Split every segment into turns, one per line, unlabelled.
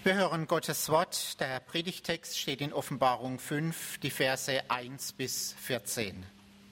Wir hören Gottes Wort. Der Predigtext steht in Offenbarung 5, die Verse 1 bis 14.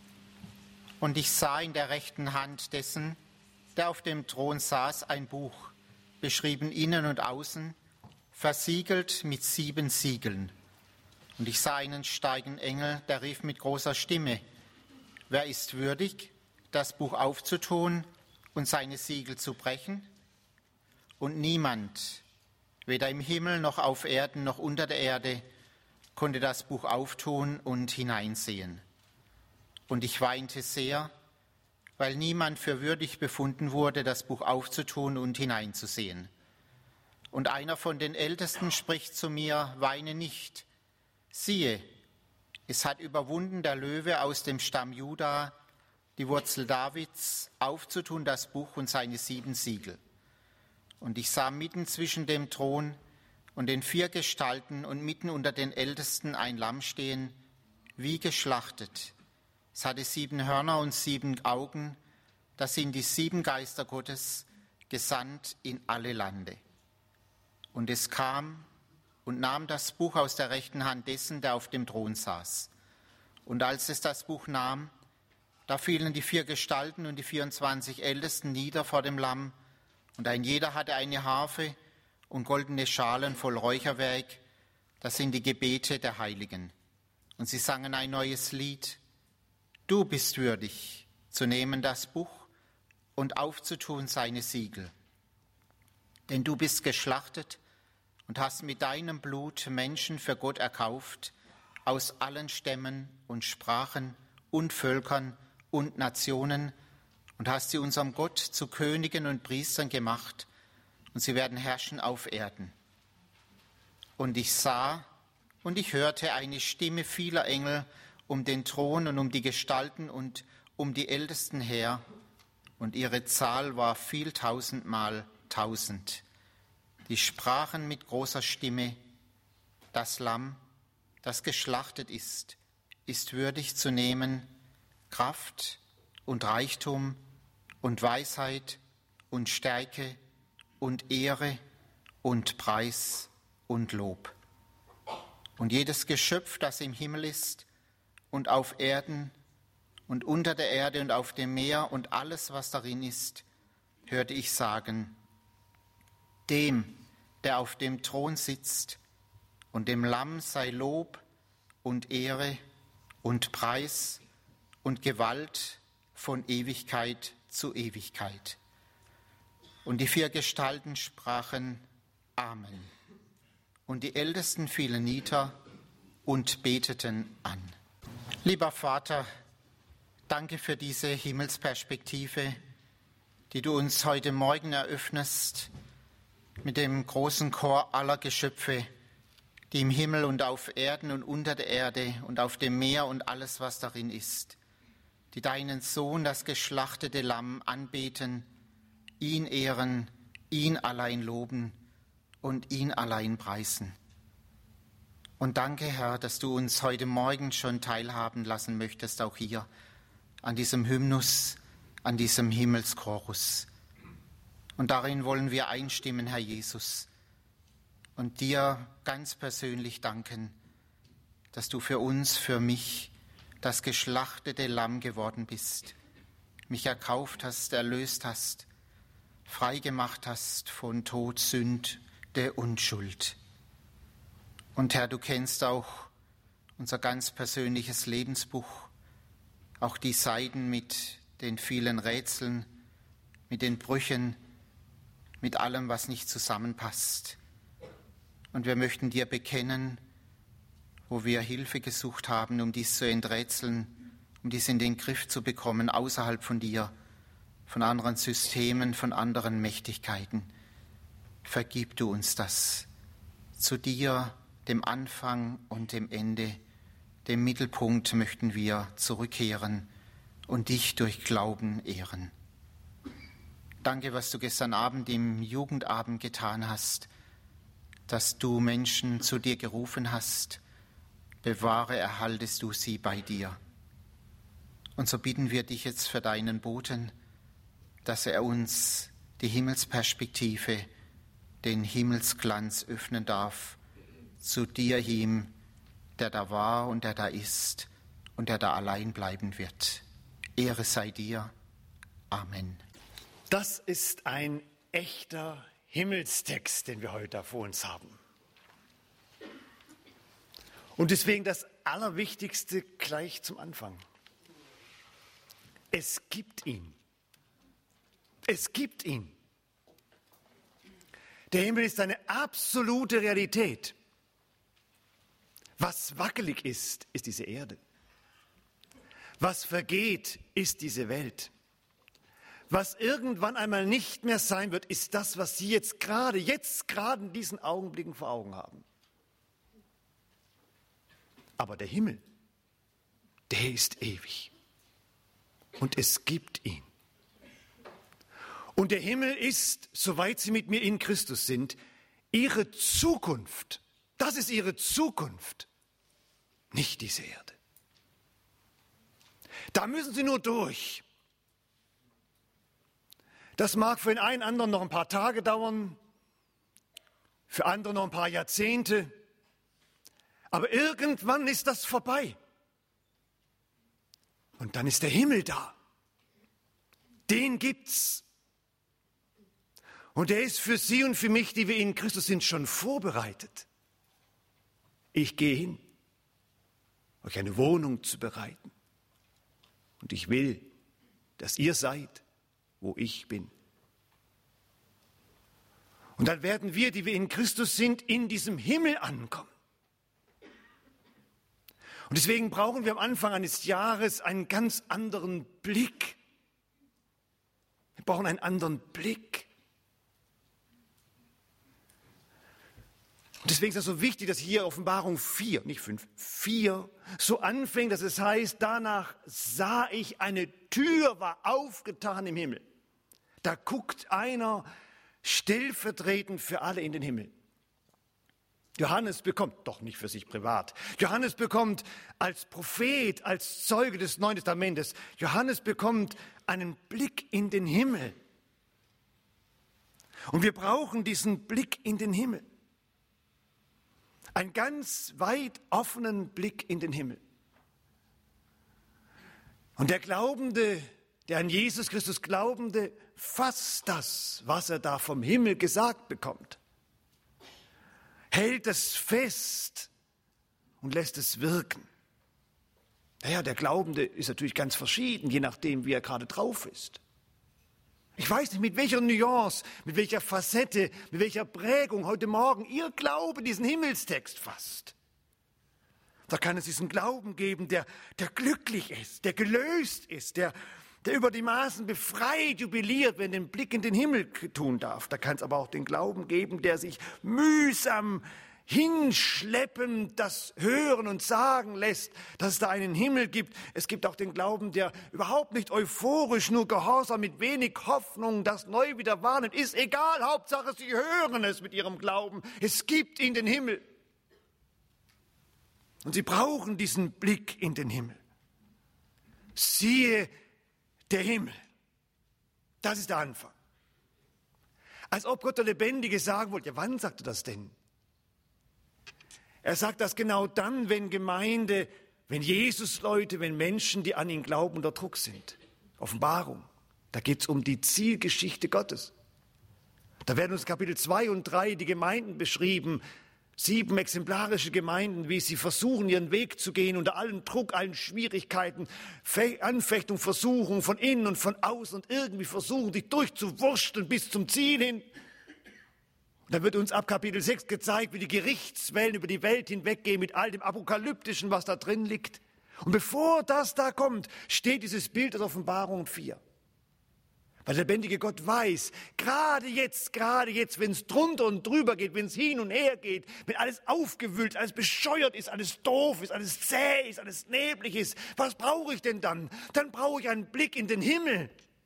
Und ich sah in der rechten Hand dessen, der auf dem Thron saß, ein Buch, beschrieben innen und außen, versiegelt mit 7 Siegeln. Und ich sah einen steigen Engel, der rief mit großer Stimme: Wer ist würdig, das Buch aufzutun und seine Siegel zu brechen? Und niemand, weder im Himmel noch auf Erden noch unter der Erde, konnte das Buch auftun und hineinsehen. Und ich weinte sehr, weil niemand für würdig befunden wurde, das Buch aufzutun und hineinzusehen. Und einer von den Ältesten spricht zu mir: Weine nicht. Siehe, es hat überwunden der Löwe aus dem Stamm Juda, die Wurzel Davids, aufzutun das Buch und seine 7 Siegel. Und ich sah mitten zwischen dem Thron und den 4 Gestalten und mitten unter den Ältesten ein Lamm stehen, wie geschlachtet. Es hatte 7 Hörner und 7 Augen. Das sind die 7 Geister Gottes, gesandt in alle Lande. Und es kam und nahm das Buch aus der rechten Hand dessen, der auf dem Thron saß. Und als es das Buch nahm, da fielen die 4 Gestalten und die 24 Ältesten nieder vor dem Lamm, und ein jeder hatte eine Harfe und goldene Schalen voll Räucherwerk, das sind die Gebete der Heiligen. Und sie sangen ein neues Lied: Du bist würdig, zu nehmen das Buch und aufzutun seine Siegel. Denn du bist geschlachtet und hast mit deinem Blut Menschen für Gott erkauft, aus allen Stämmen und Sprachen und Völkern und Nationen, und hast sie unserem Gott zu Königen und Priestern gemacht, und sie werden herrschen auf Erden. Und ich sah und ich hörte eine Stimme vieler Engel um den Thron und um die Gestalten und um die Ältesten her, und ihre Zahl war viel tausendmal 1000. Die sprachen mit großer Stimme: Das Lamm, das geschlachtet ist würdig zu nehmen Kraft und Reichtum und Weisheit und Stärke und Ehre und Preis und Lob. Und jedes Geschöpf, das im Himmel ist und auf Erden und unter der Erde und auf dem Meer und alles, was darin ist, hörte ich sagen: Dem, der auf dem Thron sitzt, und dem Lamm sei Lob und Ehre und Preis und Gewalt von Ewigkeit zu Ewigkeit. Und die 4 Gestalten sprachen: Amen. Und die Ältesten fielen nieder und beteten an. Lieber Vater, danke für diese Himmelsperspektive, die du uns heute Morgen eröffnest, mit dem großen Chor aller Geschöpfe, die im Himmel und auf Erden und unter der Erde und auf dem Meer und alles, was darin ist, die deinen Sohn, das geschlachtete Lamm, anbeten, ihn ehren, ihn allein loben und ihn allein preisen. Und danke, Herr, dass du uns heute Morgen schon teilhaben lassen möchtest, auch hier, an diesem Hymnus, an diesem Himmelschorus. Und darin wollen wir einstimmen, Herr Jesus, und dir ganz persönlich danken, dass du für uns, für mich, das geschlachtete Lamm geworden bist, mich erkauft hast, erlöst hast, frei gemacht hast von Tod, Sünde und Schuld. Und Herr, du kennst auch unser ganz persönliches Lebensbuch, auch die Seiten mit den vielen Rätseln, mit den Brüchen, mit allem, was nicht zusammenpasst. Und wir möchten dir bekennen, wo wir Hilfe gesucht haben, um dies zu enträtseln, um dies in den Griff zu bekommen, außerhalb von dir, von anderen Systemen, von anderen Mächtigkeiten. Vergib du uns das. Zu dir, dem Anfang und dem Ende, dem Mittelpunkt möchten wir zurückkehren und dich durch Glauben ehren. Danke, was du gestern Abend im Jugendabend getan hast, dass du Menschen zu dir gerufen hast. Bewahre, erhaltest du sie bei dir. Und so bitten wir dich jetzt für deinen Boten, dass er uns die Himmelsperspektive den Himmelsglanz öffnen darf zu dir ihm, der da war und der da ist und der da allein bleiben wird. Ehre sei dir. Amen.
Das ist ein echter Himmelstext, den wir heute da vor uns haben. Und deswegen das Allerwichtigste gleich zum Anfang. Es gibt ihn. Es gibt ihn. Der Himmel ist eine absolute Realität. Was wackelig ist, ist diese Erde. Was vergeht, ist diese Welt. Was irgendwann einmal nicht mehr sein wird, ist das, was Sie jetzt gerade in diesen Augenblicken vor Augen haben. Aber der Himmel, der ist ewig. Und es gibt ihn. Und der Himmel ist, soweit Sie mit mir in Christus sind, Ihre Zukunft. Das ist Ihre Zukunft, nicht diese Erde. Da müssen Sie nur durch. Das mag für den einen anderen noch ein paar Tage dauern, für andere noch ein paar Jahrzehnte, aber irgendwann ist das vorbei. Und dann ist der Himmel da. Den gibt's. Und der ist für Sie und für mich, die wir in Christus sind, schon vorbereitet. Ich gehe hin, euch eine Wohnung zu bereiten. Und ich will, dass ihr seid, wo ich bin. Und dann werden wir, die wir in Christus sind, in diesem Himmel ankommen. Und deswegen brauchen wir am Anfang eines Jahres einen ganz anderen Blick. Wir brauchen einen anderen Blick. Und deswegen ist es so wichtig, dass hier Offenbarung 4, nicht 5, 4 so anfängt, dass es heißt, danach sah ich, eine Tür war aufgetan im Himmel. Da guckt einer stellvertretend für alle in den Himmel. Johannes bekommt, doch nicht für sich privat, Johannes bekommt als Prophet, als Zeuge des Neuen Testamentes, Johannes bekommt einen Blick in den Himmel. Und wir brauchen diesen Blick in den Himmel. Einen ganz weit offenen Blick in den Himmel. Und der Glaubende, der an Jesus Christus Glaubende, fasst das, was er da vom Himmel gesagt bekommt, hält es fest und lässt es wirken. Naja, der Glaubende ist natürlich ganz verschieden, je nachdem, wie er gerade drauf ist. Ich weiß nicht, mit welcher Nuance, mit welcher Facette, mit welcher Prägung heute Morgen Ihr Glaube diesen Himmelstext fasst. Da kann es diesen Glauben geben, der glücklich ist, der gelöst ist, der über die Maßen befreit jubiliert, wenn er den Blick in den Himmel tun darf. Da kann es aber auch den Glauben geben, der sich mühsam hinschleppend das hören und sagen lässt, dass es da einen Himmel gibt. Es gibt auch den Glauben, der überhaupt nicht euphorisch, nur gehorsam, mit wenig Hoffnung das neu wieder wahrnimmt. Ist egal, Hauptsache Sie hören es mit Ihrem Glauben. Es gibt in den Himmel. Und Sie brauchen diesen Blick in den Himmel. Siehe der Himmel. Das ist der Anfang. Als ob Gott der Lebendige sagen wollte, ja, wann sagt er das denn? Er sagt das genau dann, wenn Gemeinde, wenn Jesus-Leute, wenn Menschen, die an ihn glauben, unter Druck sind. Offenbarung. Da geht es um die Zielgeschichte Gottes. Da werden uns Kapitel 2 und 3 die Gemeinden beschrieben, 7 exemplarische Gemeinden, wie sie versuchen, ihren Weg zu gehen, unter allem Druck, allen Schwierigkeiten, Anfechtung, Versuchung von innen und von außen und irgendwie versuchen, sich durchzuwursteln bis zum Ziel hin. Da wird uns ab Kapitel 6 gezeigt, wie die Gerichtswellen über die Welt hinweggehen mit all dem Apokalyptischen, was da drin liegt. Und bevor das da kommt, steht dieses Bild aus Offenbarung 4. Weil der lebendige Gott weiß, gerade jetzt, wenn es drunter und drüber geht, wenn es hin und her geht, wenn alles aufgewühlt, alles bescheuert ist, alles doof ist, alles zäh ist, alles neblig ist, was brauche ich denn dann? Dann brauche ich einen Blick in den Himmel.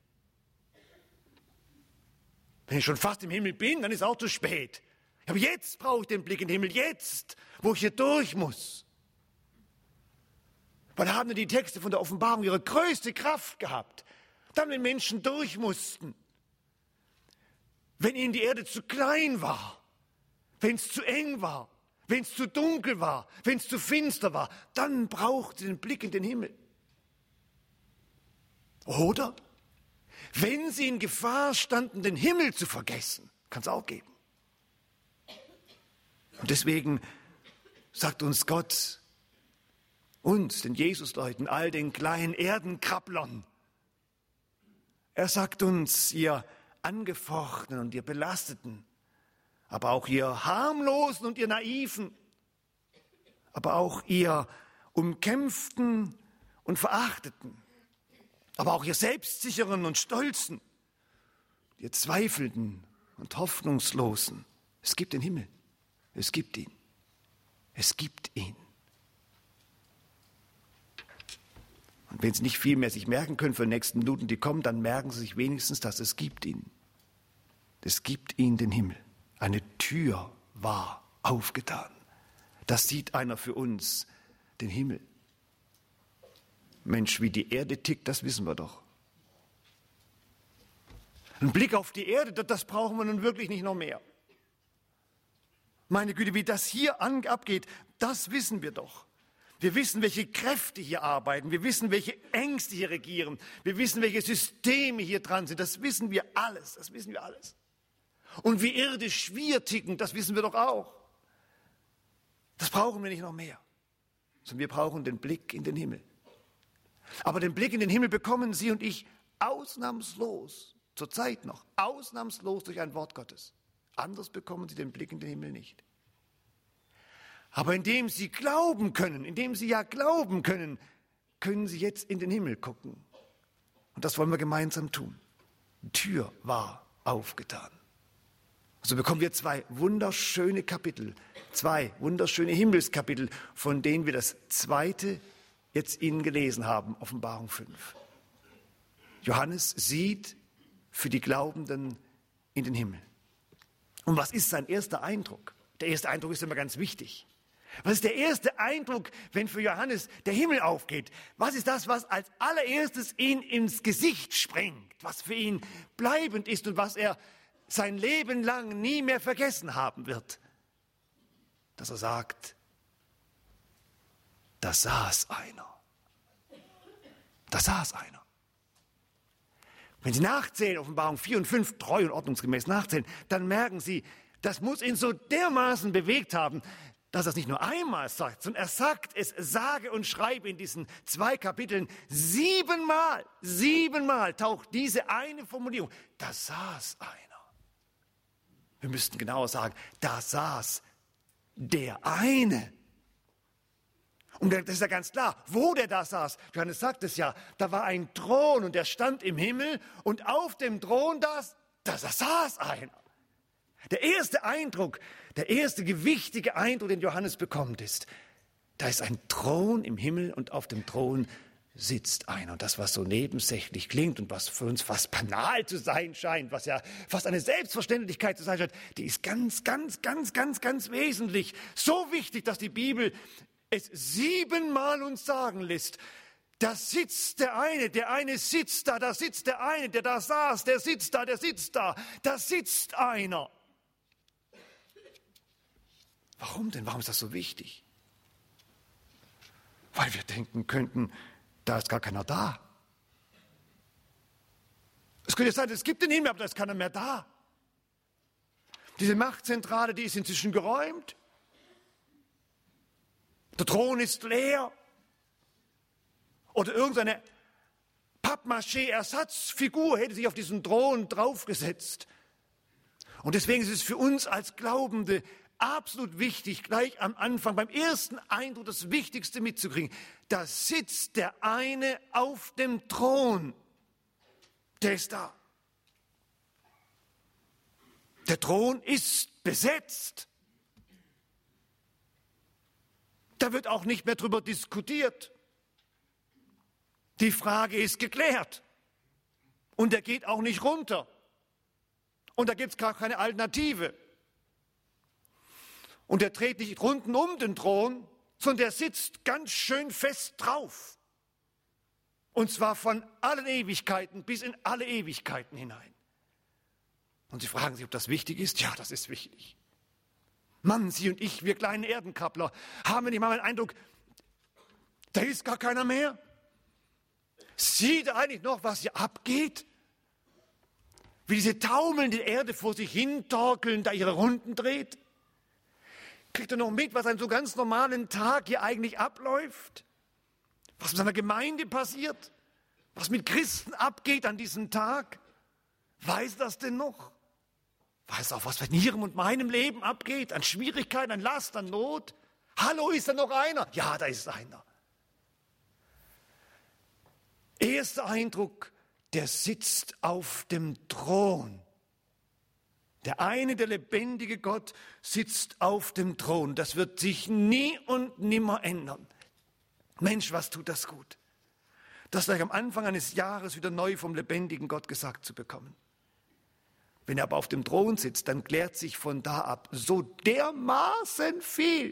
Wenn ich schon fast im Himmel bin, dann ist es auch zu spät. Aber jetzt brauche ich den Blick in den Himmel, jetzt, wo ich hier durch muss. Weil da haben die Texte von der Offenbarung ihre größte Kraft gehabt. Dann, wenn Menschen durch mussten. wenn ihnen die Erde zu klein war, wenn es zu eng war, wenn es zu dunkel war, wenn es zu finster war, dann braucht sie den Blick in den Himmel. Oder wenn sie in Gefahr standen, den Himmel zu vergessen, kann es auch geben. Und deswegen sagt uns Gott, uns, den Jesusleuten, all den kleinen Erdenkrabblern, er sagt uns, ihr Angefochtenen und ihr Belasteten, aber auch ihr Harmlosen und ihr Naiven, aber auch ihr Umkämpften und Verachteten, aber auch ihr Selbstsicheren und Stolzen, ihr Zweifelnden und Hoffnungslosen. Es gibt den Himmel, es gibt ihn, es gibt ihn. Und wenn Sie nicht viel mehr sich merken können für die nächsten Minuten, die kommen, dann merken Sie sich wenigstens, dass es gibt ihn. Es gibt ihn, den Himmel. Eine Tür war aufgetan. Das sieht einer für uns, den Himmel. Mensch, wie die Erde tickt, das wissen wir doch. Ein Blick auf die Erde, das brauchen wir nun wirklich nicht noch mehr. Meine Güte, wie das hier abgeht, das wissen wir doch. Wir wissen, welche Kräfte hier arbeiten. Wir wissen, welche Ängste hier regieren. Wir wissen, welche Systeme hier dran sind. Das wissen wir alles. Das wissen wir alles. Und wie irdisch wir ticken, das wissen wir doch auch. Das brauchen wir nicht noch mehr. Sondern wir brauchen den Blick in den Himmel. Aber den Blick in den Himmel bekommen Sie und ich ausnahmslos, zurzeit noch, ausnahmslos durch ein Wort Gottes. Anders bekommen Sie den Blick in den Himmel nicht. Aber indem Sie glauben können, indem Sie ja glauben können, können Sie jetzt in den Himmel gucken. Und das wollen wir gemeinsam tun. Die Tür war aufgetan. So bekommen wir zwei wunderschöne Kapitel, zwei wunderschöne Himmelskapitel, von denen wir das zweite jetzt Ihnen gelesen haben, Offenbarung 5. Johannes sieht für die Glaubenden in den Himmel. Und was ist sein erster Eindruck? Der erste Eindruck ist immer ganz wichtig. Was ist der erste Eindruck, wenn für Johannes der Himmel aufgeht? Was ist das, was als allererstes ihn ins Gesicht springt, was für ihn bleibend ist und was er sein Leben lang nie mehr vergessen haben wird? Dass er sagt, da saß einer. Da saß einer. Wenn Sie nachzählen, Offenbarung 4 und 5, treu und ordnungsgemäß nachzählen, dann merken Sie, das muss ihn so dermaßen bewegt haben, dass er es nicht nur einmal sagt, sondern er sagt es sage und schreibe in diesen 2 Kapiteln 7-mal. 7-mal taucht diese eine Formulierung. Da saß einer. Wir müssten genauer sagen, da saß der eine. Und das ist ja ganz klar, wo der da saß. Johannes sagt es ja, da war ein Thron und der stand im Himmel und auf dem Thron da saß einer. Der erste Eindruck, der erste gewichtige Eindruck, den Johannes bekommt, ist, da ist ein Thron im Himmel und auf dem Thron sitzt einer. Und das, was so nebensächlich klingt und was für uns fast banal zu sein scheint, was ja fast eine Selbstverständlichkeit zu sein scheint, die ist ganz, ganz, ganz, ganz, ganz wesentlich. So wichtig, dass die Bibel es 7-mal uns sagen lässt, da sitzt der eine sitzt da sitzt der eine, der da saß, der sitzt da sitzt einer. Warum denn? Warum ist das so wichtig? Weil wir denken könnten, da ist gar keiner da. Es könnte sein, es gibt den Himmel, aber da ist keiner mehr da. Diese Machtzentrale, die ist inzwischen geräumt. Der Thron ist leer. Oder irgendeine Pappmaché-Ersatzfigur hätte sich auf diesen Thron draufgesetzt. Und deswegen ist es für uns als Glaubende absolut wichtig, gleich am Anfang, beim ersten Eindruck das Wichtigste mitzukriegen. Da sitzt der eine auf dem Thron. Der ist da. Der Thron ist besetzt. Da wird auch nicht mehr drüber diskutiert. Die Frage ist geklärt. Und er geht auch nicht runter. Und da gibt es gar keine Alternative. Und er dreht nicht runden um den Thron, sondern der sitzt ganz schön fest drauf. Und zwar von allen Ewigkeiten bis in alle Ewigkeiten hinein. Und Sie fragen sich, ob das wichtig ist? Ja, das ist wichtig. Mann, Sie und ich, wir kleinen Erdenkappler, haben nicht mal den Eindruck, da ist gar keiner mehr. Sieht er eigentlich noch, was hier abgeht? Wie diese taumelnde Erde vor sich hin torkeln, da ihre Runden dreht? Kriegt er noch mit, was an so ganz normalen Tag hier eigentlich abläuft? Was mit seiner Gemeinde passiert? Was mit Christen abgeht an diesem Tag? Weiß das denn noch? Weiß auch, was in ihrem und meinem Leben abgeht? An Schwierigkeiten, an Last, an Not? Hallo, ist da noch einer? Ja, da ist einer. Erster Eindruck, der sitzt auf dem Thron. Der eine, der lebendige Gott, sitzt auf dem Thron. Das wird sich nie und nimmer ändern. Mensch, was tut das gut, das gleich am Anfang eines Jahres wieder neu vom lebendigen Gott gesagt zu bekommen. Wenn er aber auf dem Thron sitzt, dann klärt sich von da ab so dermaßen viel.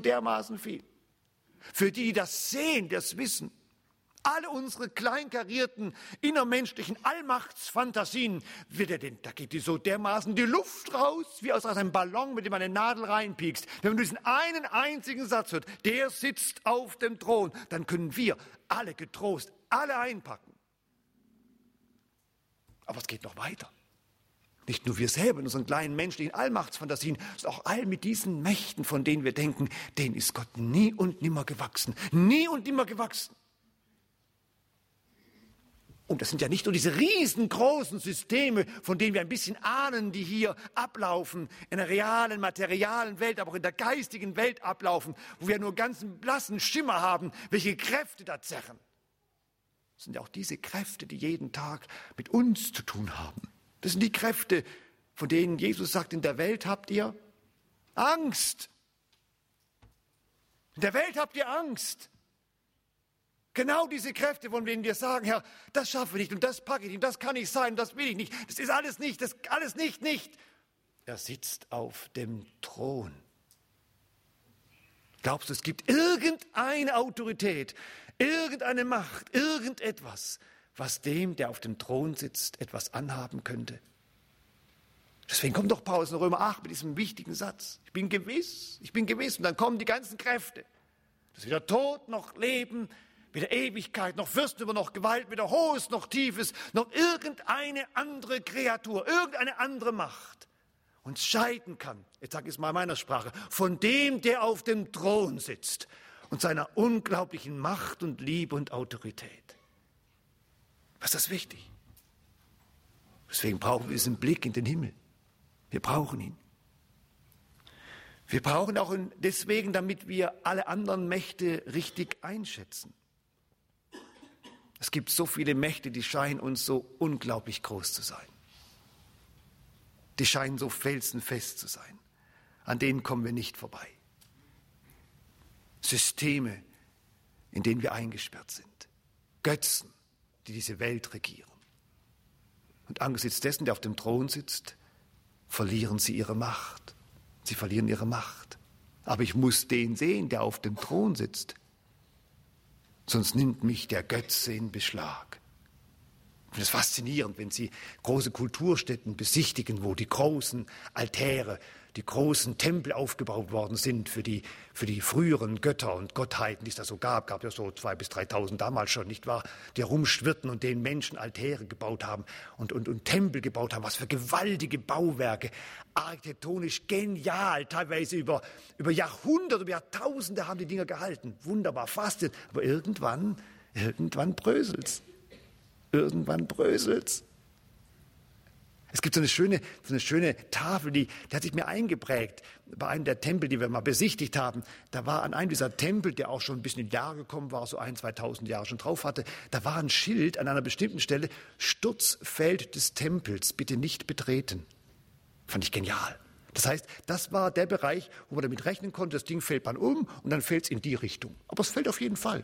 Für die das sehen, das wissen. Alle unsere kleinkarierten, innermenschlichen Allmachtsfantasien, da geht die so dermaßen die Luft raus, wie aus einem Ballon, mit dem man eine Nadel reinpiekst. Wenn man diesen einen einzigen Satz hört, der sitzt auf dem Thron, dann können wir alle getrost, alle einpacken. Aber es geht noch weiter. Nicht nur wir selber in unseren kleinen menschlichen Allmachtsfantasien, sondern auch all mit diesen Mächten, von denen wir denken, denen ist Gott nie und nimmer gewachsen. Nie und nimmer gewachsen. Und das sind ja nicht nur diese riesengroßen Systeme, von denen wir ein bisschen ahnen, die hier ablaufen, in der realen, materialen Welt, aber auch in der geistigen Welt ablaufen, wo wir nur ganz einen blassen Schimmer haben, welche Kräfte da zerren. Das sind ja auch diese Kräfte, die jeden Tag mit uns zu tun haben. Das sind die Kräfte, von denen Jesus sagt, in der Welt habt ihr Angst. In der Welt habt ihr Angst. Genau diese Kräfte, von denen wir sagen, Herr, das schaffe ich nicht und das packe ich nicht und das kann nicht sein und das will ich nicht. Das ist alles nicht, das alles nicht. Er sitzt auf dem Thron. Glaubst du, es gibt irgendeine Autorität, irgendeine Macht, irgendetwas, was dem, der auf dem Thron sitzt, etwas anhaben könnte? Deswegen kommt doch Paulus in Römer 8 mit diesem wichtigen Satz. Ich bin gewiss. Und dann kommen die ganzen Kräfte. Das ist weder Tod noch Leben, weder Ewigkeit, noch Fürstentümer, noch Gewalt, weder Hohes, noch Tiefes, noch irgendeine andere Kreatur, irgendeine andere Macht uns scheiden kann, jetzt sage ich es mal in meiner Sprache, von dem, der auf dem Thron sitzt und seiner unglaublichen Macht und Liebe und Autorität. Was ist das wichtig? Deswegen brauchen wir diesen Blick in den Himmel. Wir brauchen ihn. Wir brauchen auch deswegen, damit wir alle anderen Mächte richtig einschätzen. Es gibt so viele Mächte, die scheinen uns so unglaublich groß zu sein. Die scheinen so felsenfest zu sein. An denen kommen wir nicht vorbei. Systeme, in denen wir eingesperrt sind. Götzen, die diese Welt regieren. Und angesichts dessen, der auf dem Thron sitzt, verlieren sie ihre Macht. Sie verlieren ihre Macht. Aber ich muss den sehen, der auf dem Thron sitzt. Sonst nimmt mich der Götze in Beschlag. Und es ist faszinierend, wenn Sie große Kulturstätten besichtigen, wo die großen Altäre, die großen Tempel aufgebaut worden sind für die früheren Götter und Gottheiten, die es da so gab. Gab ja so 2.000 bis 3.000 damals schon, nicht wahr? Die herumschwirrten und den Menschen Altäre gebaut haben und Tempel gebaut haben. Was für gewaltige Bauwerke, architektonisch genial, teilweise über Jahrhunderte, über Jahrtausende haben die Dinger gehalten. Wunderbar, faszinierend. Aber irgendwann bröselt's. Es gibt so eine schöne Tafel, die hat sich mir eingeprägt. Bei einem der Tempel, die wir mal besichtigt haben, da war an einem dieser Tempel, der auch schon ein bisschen in die Jahre gekommen war, so 1.000, 2.000 Jahre schon drauf hatte, da war ein Schild an einer bestimmten Stelle, Sturzfeld des Tempels, bitte nicht betreten. Fand ich genial. Das heißt, das war der Bereich, wo man damit rechnen konnte, das Ding fällt man um und dann fällt es in die Richtung. Aber es fällt auf jeden Fall.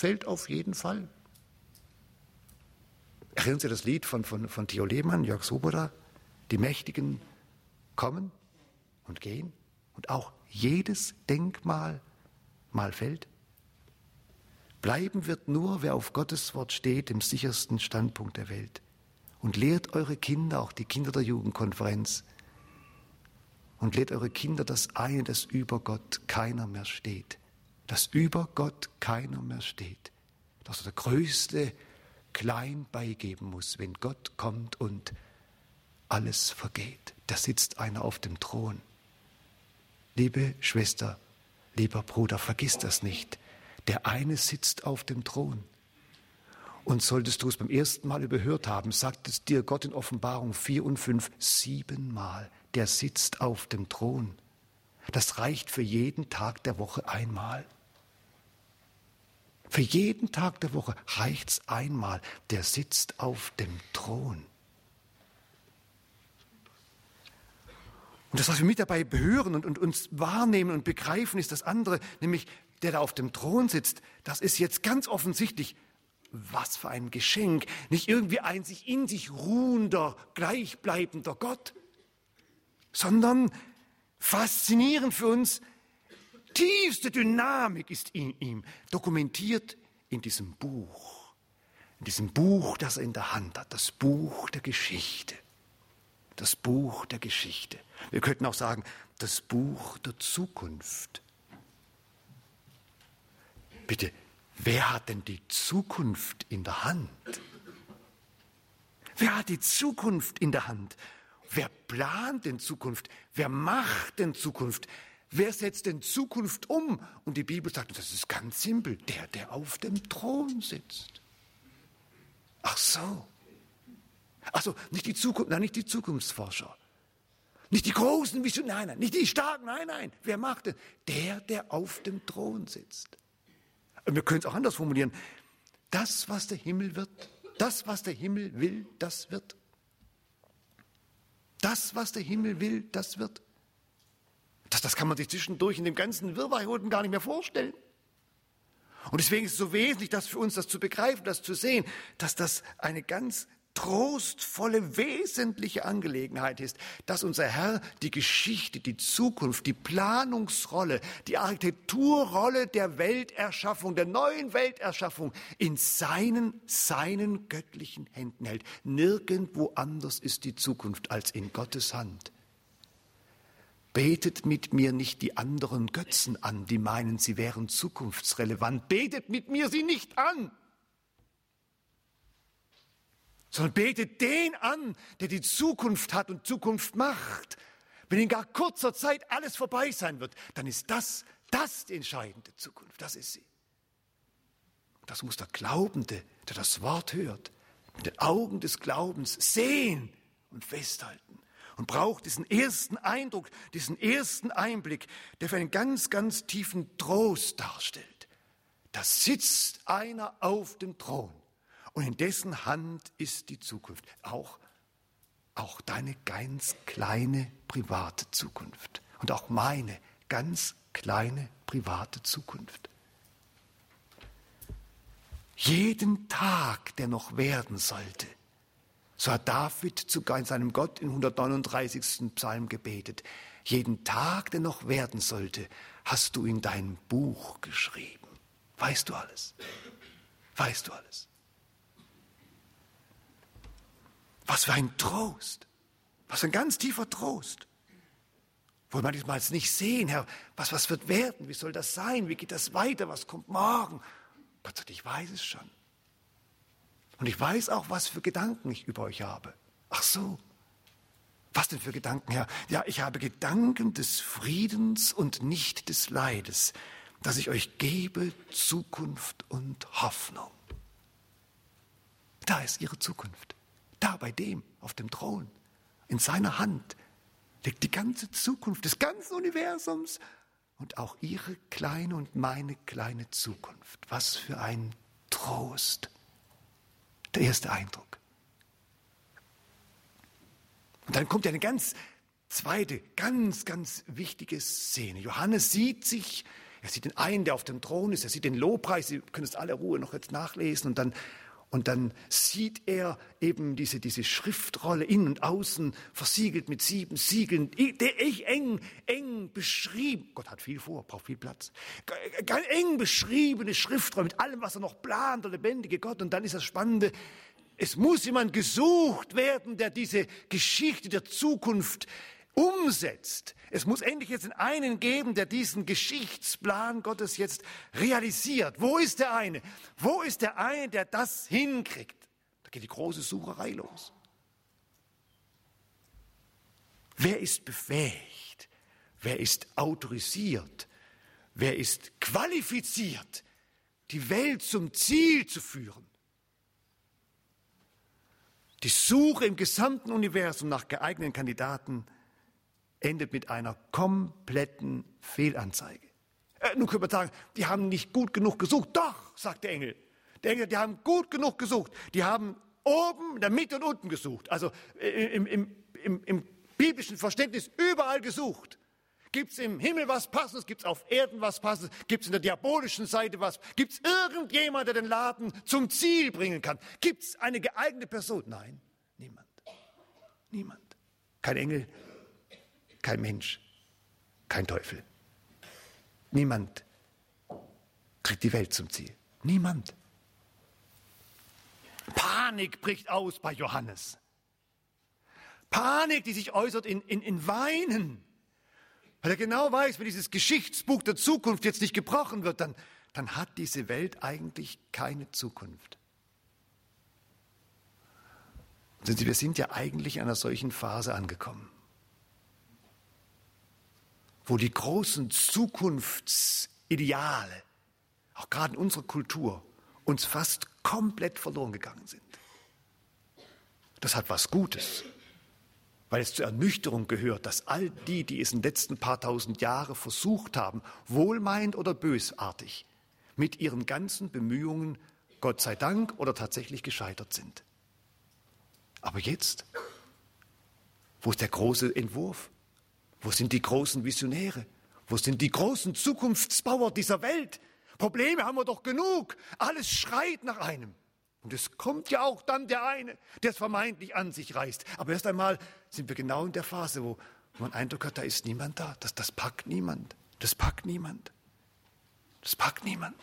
Erinnern Sie das Lied von Theo Lehmann, Jörg Swoboda? Die Mächtigen kommen und gehen und auch jedes Denkmal mal fällt. Bleiben wird nur, wer auf Gottes Wort steht, im sichersten Standpunkt der Welt. Und lehrt eure Kinder, auch die Kinder der Jugendkonferenz, und lehrt eure Kinder das eine, dass über Gott keiner mehr steht. Dass über Gott keiner mehr steht. Dass der Größte klein beigeben muss, wenn Gott kommt und alles vergeht. Da sitzt einer auf dem Thron. Liebe Schwester, lieber Bruder, vergiss das nicht. Der eine sitzt auf dem Thron. Und solltest du es beim ersten Mal überhört haben, sagt es dir Gott in Offenbarung 4 und 5 7-mal. Der sitzt auf dem Thron. Das reicht für jeden Tag der Woche einmal. Für jeden Tag der Woche reicht's einmal. Der sitzt auf dem Thron. Und das, was wir mit dabei hören und uns wahrnehmen und begreifen, ist das andere, nämlich der da auf dem Thron sitzt. Das ist jetzt ganz offensichtlich, was für ein Geschenk. Nicht irgendwie ein sich in sich ruhender, gleichbleibender Gott, sondern faszinierend für uns, tiefste Dynamik ist in ihm, dokumentiert in diesem Buch, das er in der Hand hat, das Buch der Geschichte. Das Buch der Geschichte. Wir könnten auch sagen, das Buch der Zukunft. Bitte, wer hat denn die Zukunft in der Hand? Wer hat die Zukunft in der Hand? Wer plant denn Zukunft? Wer macht denn Zukunft? Wer setzt denn Zukunft um? Und die Bibel sagt, das ist ganz simpel, der auf dem Thron sitzt. Ach so. Also nicht die Zukunft, nein, nicht die Zukunftsforscher. Nicht die großen Visionäre, nein, nicht die Starken, nein. Wer macht denn? Der auf dem Thron sitzt. Und wir können es auch anders formulieren. Das, was der Himmel wird, das, was der Himmel will, das wird. Das, was der Himmel will, das wird. Das kann man sich zwischendurch in dem ganzen Wirrwarr gar nicht mehr vorstellen. Und deswegen ist es so wesentlich, dass für uns das zu begreifen, das zu sehen, dass das eine ganz trostvolle, wesentliche Angelegenheit ist, dass unser Herr die Geschichte, die Zukunft, die Planungsrolle, die Architekturrolle der Welterschaffung, der neuen Welterschaffung in seinen göttlichen Händen hält. Nirgendwo anders ist die Zukunft als in Gottes Hand. Betet mit mir nicht die anderen Götzen an, die meinen, sie wären zukunftsrelevant. Betet mit mir sie nicht an, sondern betet den an, der die Zukunft hat und Zukunft macht. Wenn in gar kurzer Zeit alles vorbei sein wird, dann ist das die entscheidende Zukunft. Das ist sie. Das muss der Glaubende, der das Wort hört, mit den Augen des Glaubens sehen und festhalten. Und braucht diesen ersten Eindruck, diesen ersten Einblick, der für einen ganz, ganz tiefen Trost darstellt. Da sitzt einer auf dem Thron und in dessen Hand ist die Zukunft. Auch deine ganz kleine private Zukunft und auch meine ganz kleine private Zukunft. Jeden Tag, der noch werden sollte, so hat David sogar in seinem Gott im 139. Psalm gebetet. Jeden Tag, der noch werden sollte, hast du in dein Buch geschrieben. Weißt du alles? Weißt du alles? Was für ein Trost. Was für ein ganz tiefer Trost. Wo wir manchmal nicht sehen, Herr, was wird werden? Wie soll das sein? Wie geht das weiter? Was kommt morgen? Gott sagt, ich weiß es schon. Und ich weiß auch, was für Gedanken ich über euch habe. Ach so, was denn für Gedanken, Herr? Ja, ich habe Gedanken des Friedens und nicht des Leides, dass ich euch gebe Zukunft und Hoffnung. Da ist ihre Zukunft. Da bei dem, auf dem Thron, in seiner Hand, liegt die ganze Zukunft des ganzen Universums und auch ihre kleine und meine kleine Zukunft. Was für ein Trost. Der erste Eindruck. Und dann kommt eine ganz zweite, ganz, ganz wichtige Szene. Johannes sieht er sieht den einen, der auf dem Thron ist, er sieht den Lobpreis, Sie können es alle Ruhe noch jetzt nachlesen, und dann sieht er eben diese Schriftrolle innen und außen versiegelt mit 7 Siegeln, eng beschrieben. Gott hat viel vor, braucht viel Platz. Ganz eng beschriebene Schriftrolle mit allem, was er noch plant, der lebendige Gott. Und dann ist das Spannende, es muss jemand gesucht werden, der diese Geschichte der Zukunft umsetzt. Es muss endlich jetzt einen geben, der diesen Geschichtsplan Gottes jetzt realisiert. Wo ist der eine? Wo ist der eine, der das hinkriegt? Da geht die große Sucherei los. Wer ist befähigt? Wer ist autorisiert? Wer ist qualifiziert, die Welt zum Ziel zu führen? Die Suche im gesamten Universum nach geeigneten Kandidaten endet mit einer kompletten Fehlanzeige. Nun können wir sagen, die haben nicht gut genug gesucht. Doch, sagt der Engel. Der Engel, die haben gut genug gesucht. Die haben oben, in der Mitte und unten gesucht. Also im biblischen Verständnis überall gesucht. Gibt es im Himmel was Passendes? Gibt es auf Erden was Passendes? Gibt es in der diabolischen Seite was? Gibt es irgendjemand, der den Laden zum Ziel bringen kann? Gibt es eine geeignete Person? Nein, niemand. Niemand. Kein Engel, kein Mensch, kein Teufel. Niemand kriegt die Welt zum Ziel. Niemand. Panik bricht aus bei Johannes. Panik, die sich äußert in Weinen. Weil er genau weiß, wenn dieses Geschichtsbuch der Zukunft jetzt nicht gebrochen wird, dann hat diese Welt eigentlich keine Zukunft. Sehen Sie, wir sind ja eigentlich in einer solchen Phase angekommen, wo die großen Zukunftsideale, auch gerade in unserer Kultur, uns fast komplett verloren gegangen sind. Das hat was Gutes. Weil es zur Ernüchterung gehört, dass all die es in den letzten paar tausend Jahren versucht haben, wohlmeinend oder bösartig, mit ihren ganzen Bemühungen, Gott sei Dank, oder tatsächlich gescheitert sind. Aber jetzt, wo ist der große Entwurf? Wo sind die großen Visionäre? Wo sind die großen Zukunftsbauer dieser Welt? Probleme haben wir doch genug. Alles schreit nach einem. Und es kommt ja auch dann der eine, der es vermeintlich an sich reißt. Aber erst einmal sind wir genau in der Phase, wo man Eindruck hat, da ist niemand da. Das packt niemand. Das packt niemand. Das packt niemand.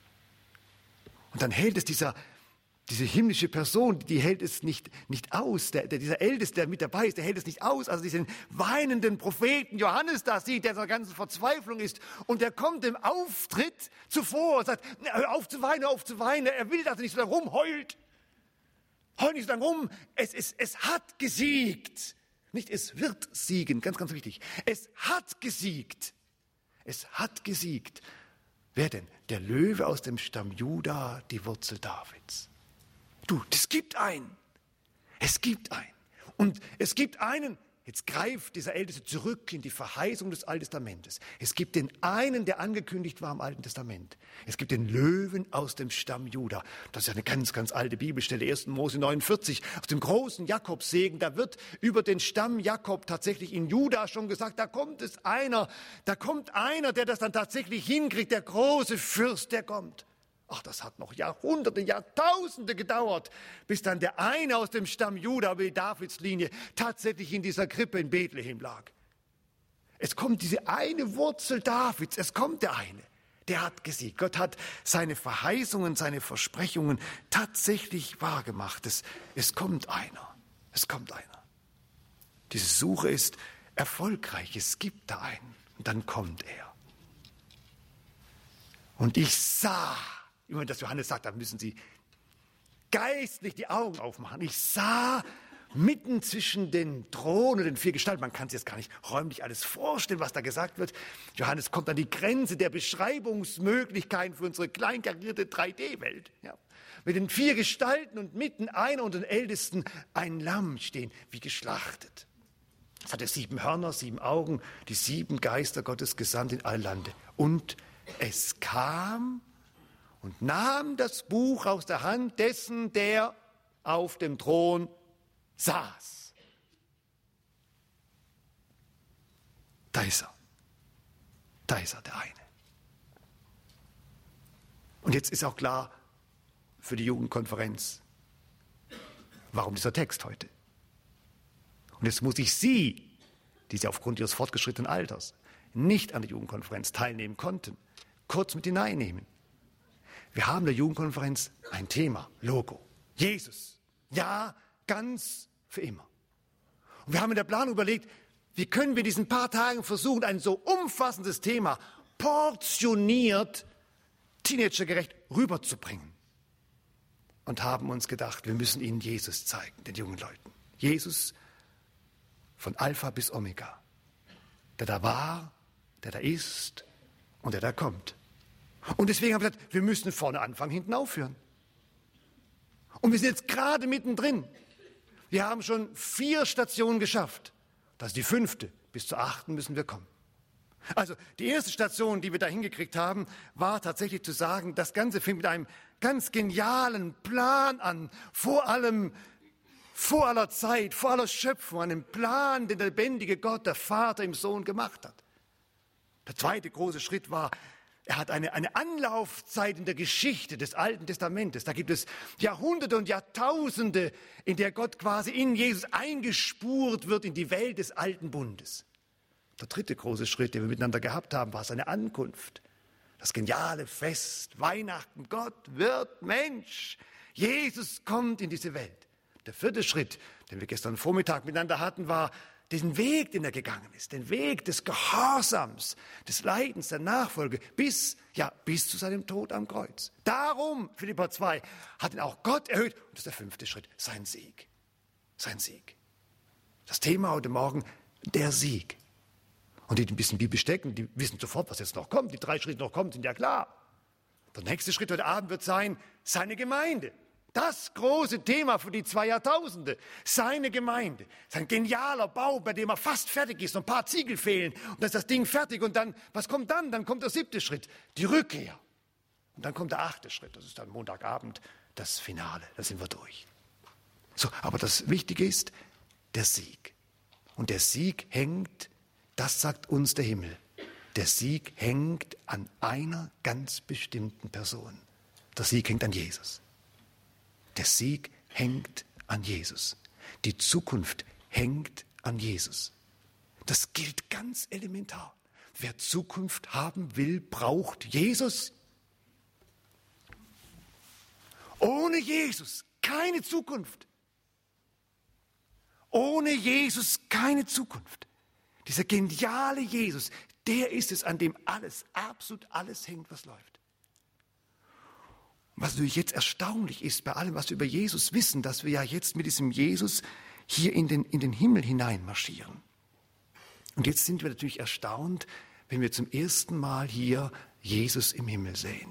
Und dann hält es diese himmlische Person, die hält es nicht aus. Dieser Älteste, der mit dabei ist, der hält es nicht aus. Also diesen weinenden Propheten Johannes da sieht, der in seiner ganzen Verzweiflung ist. Und der kommt im Auftritt zuvor und sagt, hör auf zu weinen, hör auf zu weinen. Er will, dass er nicht so lange rumheult. Heul nicht so lange rum. Es hat gesiegt. Nicht, es wird siegen. Ganz, ganz wichtig. Es hat gesiegt. Es hat gesiegt. Wer denn? Der Löwe aus dem Stamm Juda, die Wurzel Davids. Du, es gibt einen. Es gibt einen. Und es gibt einen, jetzt greift dieser Älteste zurück in die Verheißung des Alten Testamentes. Es gibt den einen, der angekündigt war im Alten Testament. Es gibt den Löwen aus dem Stamm Juda. Das ist ja eine ganz, ganz alte Bibelstelle, 1. Mose 49, aus dem großen Jakobsegen. Da wird über den Stamm Jakob tatsächlich in Juda schon gesagt, da kommt einer, der das dann tatsächlich hinkriegt, der große Fürst, der kommt. Ach, das hat noch Jahrhunderte, Jahrtausende gedauert, bis dann der eine aus dem Stamm Juda über die Davidslinie tatsächlich in dieser Krippe in Bethlehem lag. Es kommt diese eine Wurzel Davids, es kommt der eine, der hat gesiegt. Gott hat seine Verheißungen, seine Versprechungen tatsächlich wahrgemacht. Es kommt einer, es kommt einer. Diese Suche ist erfolgreich, es gibt da einen und dann kommt er. Und ich sah, immer das Johannes sagt, da müssen Sie geistlich die Augen aufmachen. Ich sah mitten zwischen den Thronen und den vier Gestalten, man kann sich jetzt gar nicht räumlich alles vorstellen, was da gesagt wird. Johannes kommt an die Grenze der Beschreibungsmöglichkeiten für unsere kleinkarierte 3D-Welt. Ja. Mit den vier Gestalten und mitten einer und den Ältesten ein Lamm stehen, wie geschlachtet. Es hatte 7 Hörner, 7 Augen, die 7 Geister Gottes gesandt in alle Lande. Und es kam und nahm das Buch aus der Hand dessen, der auf dem Thron saß. Da ist er. Da ist er, der eine. Und jetzt ist auch klar für die Jugendkonferenz, warum dieser Text heute. Und jetzt muss ich Sie, die Sie aufgrund Ihres fortgeschrittenen Alters nicht an der Jugendkonferenz teilnehmen konnten, kurz mit hineinnehmen. Wir haben in der Jugendkonferenz ein Thema, Logo. Jesus. Ja, ganz für immer. Und wir haben in der Planung überlegt, wie können wir in diesen paar Tagen versuchen, ein so umfassendes Thema portioniert, teenagergerecht rüberzubringen. Und haben uns gedacht, wir müssen ihnen Jesus zeigen, den jungen Leuten. Jesus von Alpha bis Omega, der da war, der da ist und der da kommt. Und deswegen haben wir gesagt, wir müssen vorne anfangen, hinten aufhören. Und wir sind jetzt gerade mittendrin. Wir haben schon 4 Stationen geschafft. Das ist die 5. Bis zur 8. müssen wir kommen. Also die erste Station, die wir da hingekriegt haben, war tatsächlich zu sagen, das Ganze fängt mit einem ganz genialen Plan an. Vor aller Zeit, vor aller Schöpfung, einem Plan, den der lebendige Gott, der Vater im Sohn gemacht hat. Der zweite große Schritt war, er hat eine Anlaufzeit in der Geschichte des Alten Testamentes. Da gibt es Jahrhunderte und Jahrtausende, in der Gott quasi in Jesus eingespurt wird in die Welt des Alten Bundes. Der dritte große Schritt, den wir miteinander gehabt haben, war seine Ankunft. Das geniale Fest, Weihnachten, Gott wird Mensch. Jesus kommt in diese Welt. Der vierte Schritt, den wir gestern Vormittag miteinander hatten, war diesen Weg, den er gegangen ist, den Weg des Gehorsams, des Leidens, der Nachfolge, bis zu seinem Tod am Kreuz. Darum, Philipper 2, hat ihn auch Gott erhöht. Und das ist der 5. Schritt, sein Sieg. Sein Sieg. Das Thema heute Morgen, der Sieg. Und die ein bisschen Bibel stecken, die wissen sofort, was jetzt noch kommt. Die 3 Schritte noch kommen, sind ja klar. Der nächste Schritt heute Abend wird sein, seine Gemeinde. Das große Thema für die 2 Jahrtausende. Seine Gemeinde. Sein genialer Bau, bei dem er fast fertig ist. Noch ein paar Ziegel fehlen. Und dann ist das Ding fertig. Und dann, was kommt dann? Dann kommt der 7. Schritt. Die Rückkehr. Und dann kommt der 8. Schritt. Das ist dann Montagabend das Finale. Da sind wir durch. So, aber das Wichtige ist der Sieg. Und der Sieg hängt, das sagt uns der Himmel, der Sieg hängt an einer ganz bestimmten Person. Der Sieg hängt an Jesus. Der Sieg hängt an Jesus. Die Zukunft hängt an Jesus. Das gilt ganz elementar. Wer Zukunft haben will, braucht Jesus. Ohne Jesus keine Zukunft. Ohne Jesus keine Zukunft. Dieser geniale Jesus, der ist es, an dem alles, absolut alles hängt, was läuft. Was natürlich jetzt erstaunlich ist bei allem, was wir über Jesus wissen, dass wir ja jetzt mit diesem Jesus hier in den Himmel hineinmarschieren. Und jetzt sind wir natürlich erstaunt, wenn wir zum ersten Mal hier Jesus im Himmel sehen.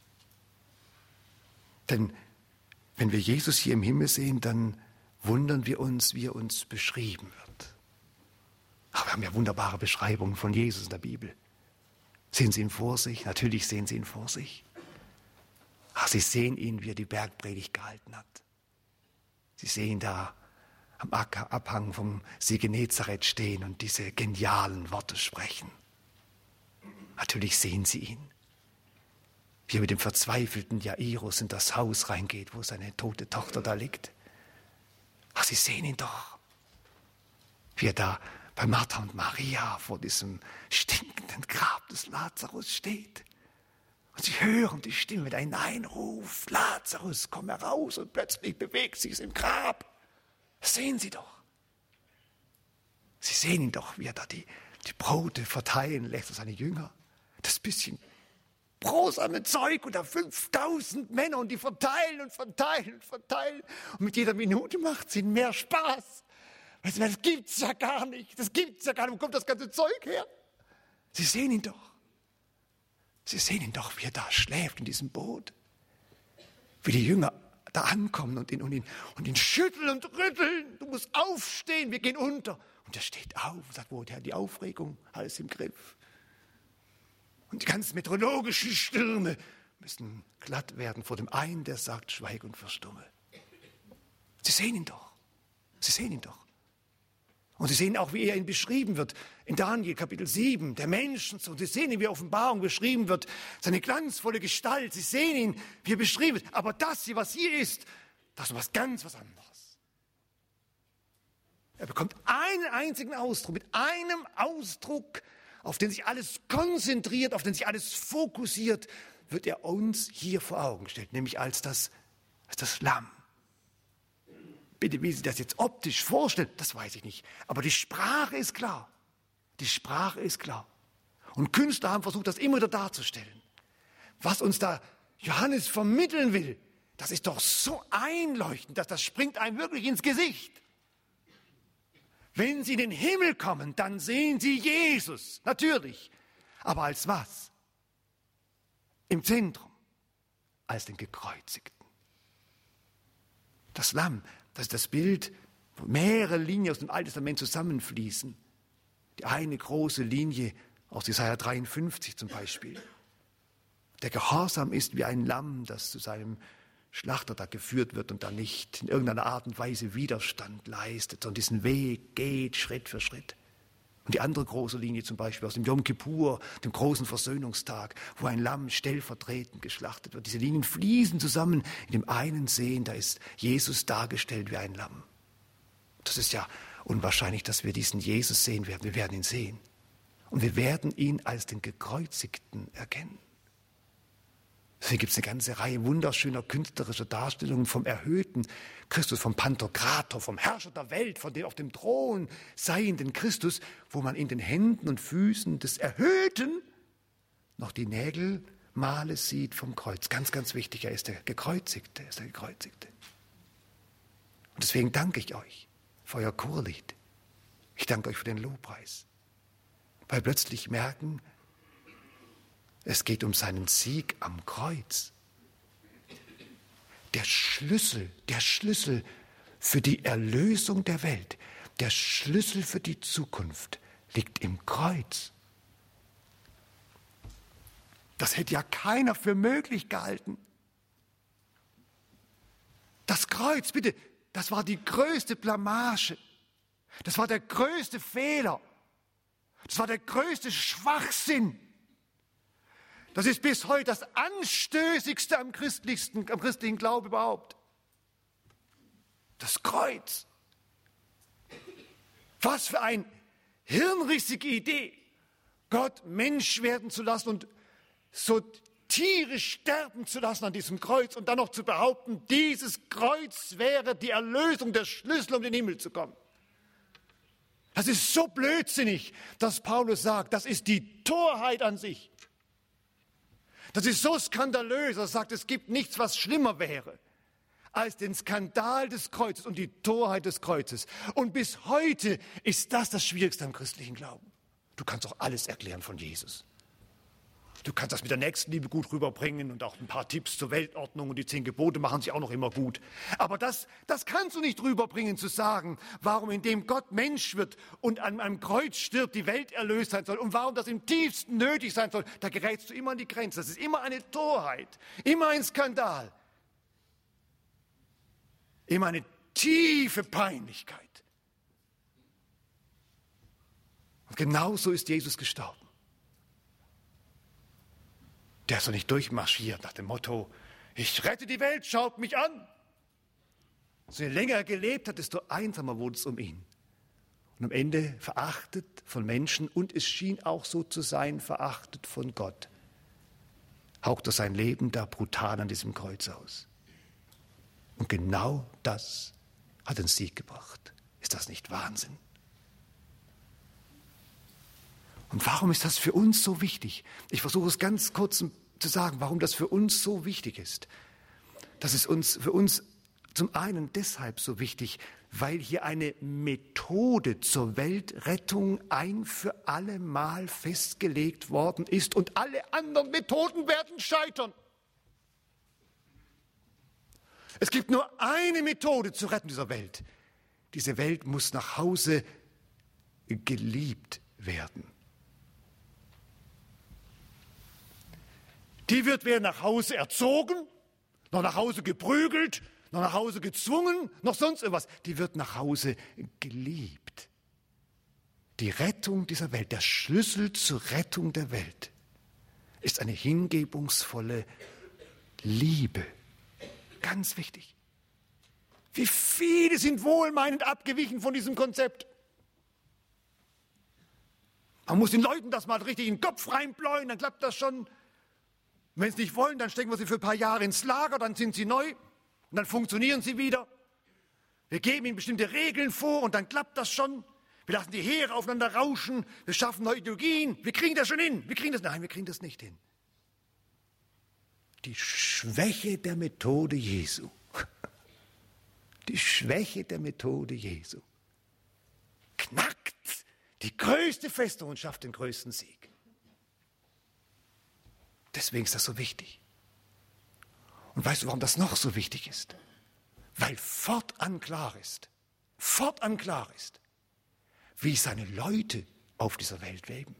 Denn wenn wir Jesus hier im Himmel sehen, dann wundern wir uns, wie er uns beschrieben wird. Aber wir haben ja wunderbare Beschreibungen von Jesus in der Bibel. Sehen Sie ihn vor sich? Natürlich sehen Sie ihn vor sich. Ach, Sie sehen ihn, wie er die Bergpredigt gehalten hat. Sie sehen ihn da am Abhang vom See Genezareth stehen und diese genialen Worte sprechen. Natürlich sehen Sie ihn, wie er mit dem verzweifelten Jairus in das Haus reingeht, wo seine tote Tochter da liegt. Ach, Sie sehen ihn doch, wie er da bei Martha und Maria vor diesem stinkenden Grab des Lazarus steht. Und sie hören die Stimme, der hineinruft, Lazarus, komm heraus, und plötzlich bewegt sich es im Grab. Das sehen Sie doch. Sie sehen ihn doch, wie er da die Brote verteilen lässt an seine Jünger. Das bisschen brotsame Zeug unter 5000 Männer, und die verteilen und verteilen und verteilen. Und mit jeder Minute macht es ihnen mehr Spaß. Das gibt's ja gar nicht. Das gibt's ja gar nicht. Wo kommt das ganze Zeug her? Sie sehen ihn doch. Sie sehen ihn doch, wie er da schläft in diesem Boot. Wie die Jünger da ankommen und ihn schütteln und rütteln. Du musst aufstehen, wir gehen unter. Und er steht auf und sagt, wo hat die Aufregung? Alles im Griff. Und die ganzen meteorologischen Stürme müssen glatt werden vor dem einen, der sagt, schweig und verstumme. Sie sehen ihn doch. Sie sehen ihn doch. Und Sie sehen auch, wie er ihn beschrieben wird. In Daniel Kapitel 7, der Menschensohn. Sie sehen ihn, wie Offenbarung beschrieben wird. Seine glanzvolle Gestalt. Sie sehen ihn, wie er beschrieben wird. Aber das hier, was hier ist, das ist was ganz was anderes. Er bekommt einen einzigen Ausdruck, mit einem Ausdruck, auf den sich alles konzentriert, auf den sich alles fokussiert, wird er uns hier vor Augen gestellt, nämlich als das Lamm. Bitte, wie Sie das jetzt optisch vorstellen, das weiß ich nicht. Aber die Sprache ist klar. Die Sprache ist klar. Und Künstler haben versucht, das immer wieder darzustellen. Was uns da Johannes vermitteln will, das ist doch so einleuchtend, dass das springt einem wirklich ins Gesicht. Wenn Sie in den Himmel kommen, dann sehen Sie Jesus, natürlich. Aber als was? Im Zentrum, als den Gekreuzigten. Das Lamm, das ist das Bild, wo mehrere Linien aus dem Alten Testament zusammenfließen. Die eine große Linie aus Jesaja 53 zum Beispiel. Der Gehorsam ist wie ein Lamm, das zu seinem Schlachter da geführt wird und dann nicht in irgendeiner Art und Weise Widerstand leistet, sondern diesen Weg geht Schritt für Schritt. Und die andere große Linie zum Beispiel aus dem Yom Kippur, dem großen Versöhnungstag, wo ein Lamm stellvertretend geschlachtet wird. Diese Linien fließen zusammen. In dem einen Sehen, da ist Jesus dargestellt wie ein Lamm. Das ist ja unwahrscheinlich, dass wir diesen Jesus sehen werden. Wir werden ihn sehen. Und wir werden ihn als den Gekreuzigten erkennen. Deswegen gibt es eine ganze Reihe wunderschöner künstlerischer Darstellungen vom erhöhten Christus, vom Pantokrator, vom Herrscher der Welt, von dem auf dem Thron seienden Christus, wo man in den Händen und Füßen des Erhöhten noch die Nägelmale sieht vom Kreuz. Ganz, ganz wichtig, er ist der Gekreuzigte, er ist der Gekreuzigte. Und deswegen danke ich euch für euer Chorlied. Ich danke euch für den Lobpreis. Weil plötzlich merken, es geht um seinen Sieg am Kreuz. Der Schlüssel für die Erlösung der Welt, der Schlüssel für die Zukunft liegt im Kreuz. Das hätte ja keiner für möglich gehalten. Das Kreuz, bitte, das war die größte Blamage. Das war der größte Fehler. Das war der größte Schwachsinn. Das ist bis heute das Anstößigste am christlichen Glauben überhaupt. Das Kreuz. Was für eine hirnrissige Idee, Gott Mensch werden zu lassen und so tierisch sterben zu lassen an diesem Kreuz und dann noch zu behaupten, dieses Kreuz wäre die Erlösung, der Schlüssel, um in den Himmel zu kommen. Das ist so blödsinnig, dass Paulus sagt, das ist die Torheit an sich. Das ist so skandalös, dass er sagt, es gibt nichts, was schlimmer wäre, als den Skandal des Kreuzes und die Torheit des Kreuzes. Und bis heute ist das Schwierigste am christlichen Glauben. Du kannst doch alles erklären von Jesus. Du kannst das mit der Nächstenliebe gut rüberbringen und auch ein paar Tipps zur Weltordnung und die 10 Gebote machen sich auch noch immer gut. Aber das kannst du nicht rüberbringen, zu sagen, warum indem Gott Mensch wird und an einem Kreuz stirbt, die Welt erlöst sein soll und warum das im tiefsten nötig sein soll. Da gerätst du immer an die Grenze. Das ist immer eine Torheit, immer ein Skandal, immer eine tiefe Peinlichkeit. Und genauso ist Jesus gestorben. Der ist doch nicht durchmarschiert nach dem Motto, ich rette die Welt, schaut mich an. So je länger er gelebt hat, desto einsamer wurde es um ihn. Und am Ende verachtet von Menschen und es schien auch so zu sein, verachtet von Gott. Haucht er sein Leben da brutal an diesem Kreuz aus. Und genau das hat den Sieg gebracht. Ist das nicht Wahnsinn? Und warum ist das für uns so wichtig? Ich versuche es ganz kurz zu sagen, warum das für uns so wichtig ist. Das ist für uns zum einen deshalb so wichtig, weil hier eine Methode zur Weltrettung ein für alle Mal festgelegt worden ist und alle anderen Methoden werden scheitern. Es gibt nur eine Methode zur Rettung dieser Welt. Diese Welt muss nach Hause geliebt werden. Die wird weder nach Hause erzogen, noch nach Hause geprügelt, noch nach Hause gezwungen, noch sonst irgendwas. Die wird nach Hause geliebt. Die Rettung dieser Welt, der Schlüssel zur Rettung der Welt, ist eine hingebungsvolle Liebe. Ganz wichtig. Wie viele sind wohlmeinend abgewichen von diesem Konzept? Man muss den Leuten das mal richtig in den Kopf reinbläuen, dann klappt das schon. Und wenn sie nicht wollen, dann stecken wir sie für ein paar Jahre ins Lager, dann sind sie neu und dann funktionieren sie wieder. Wir geben ihnen bestimmte Regeln vor und dann klappt das schon. Wir lassen die Heere aufeinander rauschen. Wir schaffen neue Ideologien. Wir kriegen das schon hin. Nein, wir kriegen das nicht hin. Die Schwäche der Methode Jesu. Die Schwäche der Methode Jesu knackt die größte Festung und schafft den größten Sieg. Deswegen ist das so wichtig. Und weißt du, warum das noch so wichtig ist? Weil fortan klar ist, wie seine Leute auf dieser Welt leben.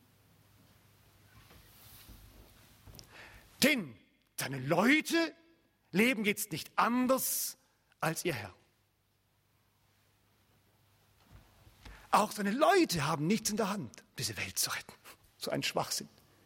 Denn seine Leute leben jetzt nicht anders als ihr Herr. Auch seine Leute haben nichts in der Hand, diese Welt zu retten. So ein Schwachsinn.